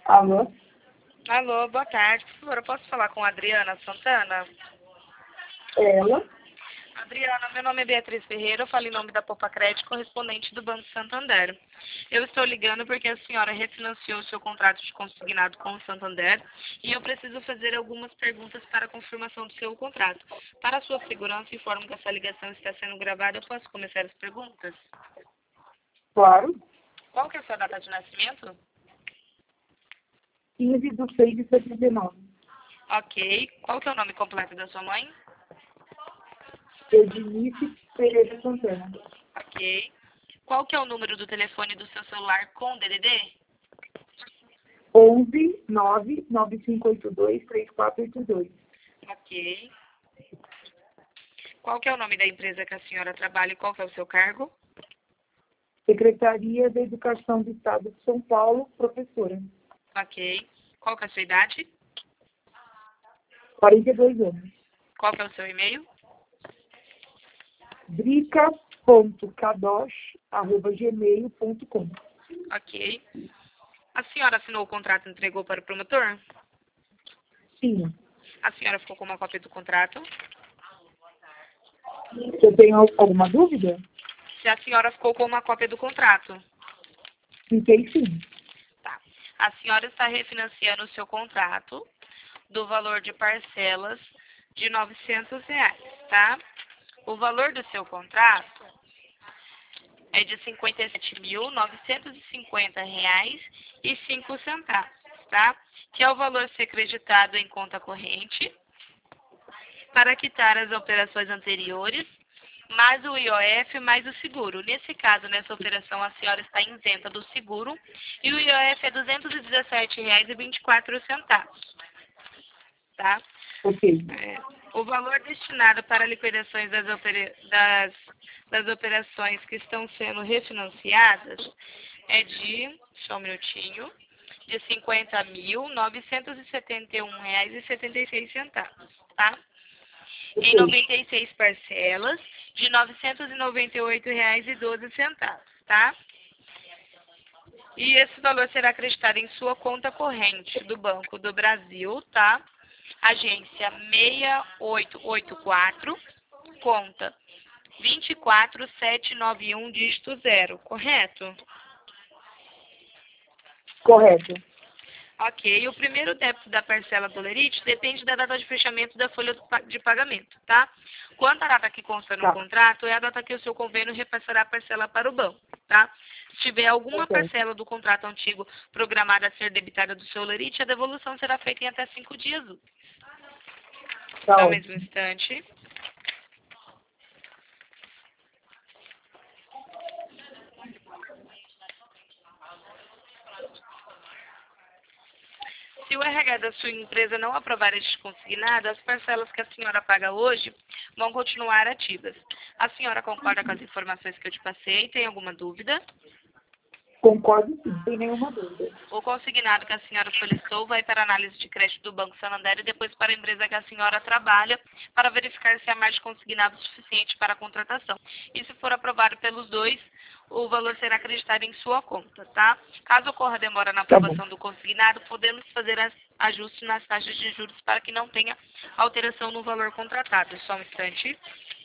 Alô? Alô, boa tarde. Por favor, eu posso falar com a Adriana Santana? Ela? Adriana, meu nome é Beatriz Ferreira, eu falo em nome da Poupa Crédito, correspondente do Banco Santander. Eu estou ligando porque a senhora refinanciou o seu contrato de consignado com o Santander e eu preciso fazer algumas perguntas para a confirmação do seu contrato. Para a sua segurança, informo que essa ligação está sendo gravada. Eu posso começar as perguntas? Claro. Qual que é a sua data de nascimento? 15/6/79. Ok. Qual que é o nome completo da sua mãe? Eudinice Pereira Santana. Ok. Qual que é o número do telefone do seu celular com DDD? 11 99582 3482. Ok. Qual que é o nome da empresa que a senhora trabalha e qual que é o seu cargo? Secretaria da Educação do Estado de São Paulo, professora. Ok. Qual que é a sua idade? 42 anos. Qual que é o seu e-mail? brica.kadosh@gmail.com. Ok. A senhora assinou o contrato e entregou para o promotor? Sim. A senhora ficou com uma cópia do contrato? Você tem alguma dúvida? Se a senhora ficou com uma cópia do contrato. Fiquei sim. Tá. A senhora está refinanciando o seu contrato do valor de parcelas de R$ 900, tá? O valor do seu contrato é de R$ 57.950,05, tá? Que é o valor a ser creditado em conta corrente para quitar as operações anteriores, mais o IOF, mais o seguro. Nesse caso, nessa operação, a senhora está isenta do seguro e o IOF é R$ 217,24, tá? Ok. O valor destinado para a liquidações das operações que estão sendo refinanciadas é de, só um minutinho, de R$ 50.971,76, tá? Em 96 parcelas de R$ 998,12, tá? E esse valor será acreditado em sua conta corrente do Banco do Brasil, tá? Agência 6884, conta 24791, dígito 0, correto? Correto. Ok, o primeiro débito da parcela do lerite depende da data de fechamento da folha de pagamento, tá? Quanto à data que consta no contrato, é a data que o seu convênio repassará a parcela para o banco, tá? Se tiver alguma parcela do contrato antigo programada a ser debitada do seu lerite, a devolução será feita em até 5 dias úteis. Tá Só ótimo. mais um instante. Se o RH da sua empresa não aprovar este consignado, as parcelas que a senhora paga hoje vão continuar ativas. A senhora concorda com as informações que eu te passei? Tem alguma dúvida? Concordo sim, sem nenhuma dúvida. O consignado que a senhora solicitou vai para a análise de crédito do Banco Santander e depois para a empresa que a senhora trabalha para verificar se há mais de consignado suficiente para a contratação. E se for aprovado pelos dois, o valor será acreditado em sua conta, tá? Caso ocorra demora na aprovação do consignado, podemos fazer ajustes nas taxas de juros para que não tenha alteração no valor contratado. Só um instante.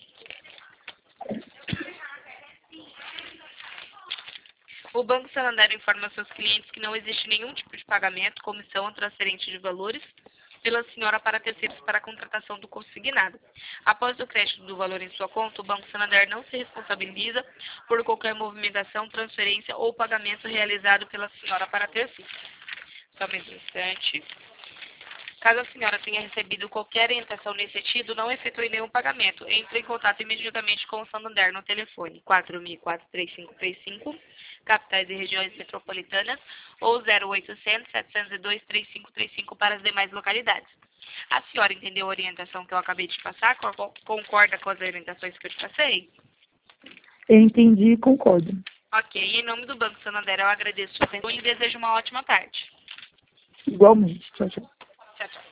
O Banco Santander informa seus clientes que não existe nenhum tipo de pagamento, comissão ou transferência de valores pela senhora para terceiros para a contratação do consignado. Após o crédito do valor em sua conta, o Banco Santander não se responsabiliza por qualquer movimentação, transferência ou pagamento realizado pela senhora para terceiros. Só mais um instante. Caso a senhora tenha recebido qualquer orientação nesse sentido, não efetue nenhum pagamento. Entre em contato imediatamente com o Santander no telefone 4004-3535, capitais e regiões metropolitanas, ou 0800-702-3535 para as demais localidades. A senhora entendeu a orientação que eu acabei de passar? Concorda com as orientações que eu te passei? Eu entendi e concordo. Ok, em nome do Banco Santander, eu agradeço o seu atenção e desejo uma ótima tarde. Igualmente. Tchau, tchau. Tchau, tchau.